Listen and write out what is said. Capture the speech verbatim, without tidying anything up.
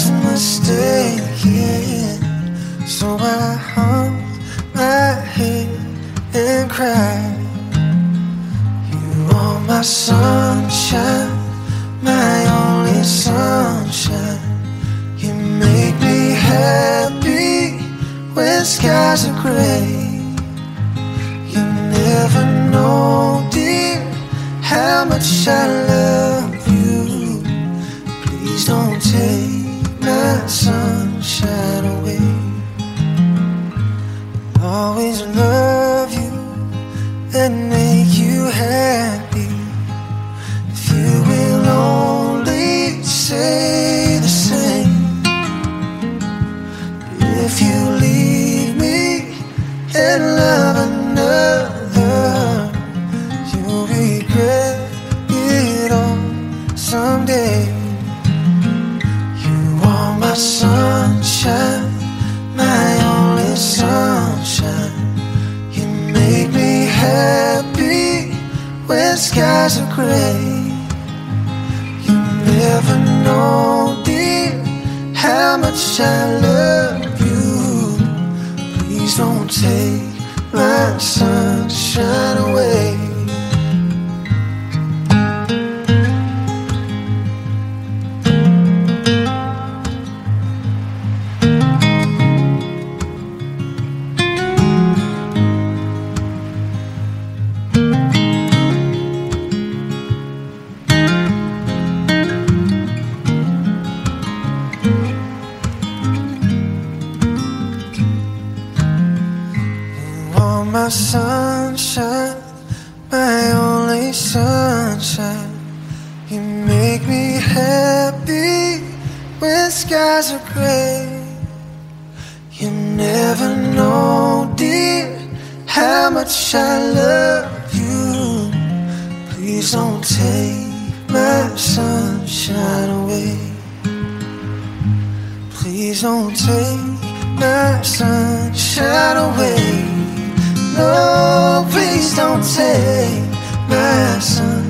was mistaken. So I hung my head and cried. You are my sunshine, my only sunshine. You make me happy when skies are gray. You never know, dear, how much I love you. Please don't take my sunshine away. I'll always love you and make you happy. If you will only say the same. If you leave me and love another, you'll regret it all someday. You are my sunshine, my only sunshine. You make me happy when skies are gray. You never know, dear, how much I love you. Please don't take my sunshine away. My sunshine, my only sunshine. You make me happy when skies are gray. You never know, dear, how much I love you. Please don't take my sunshine away. Please don't take my sunshine away. No, please don't take my sunshine.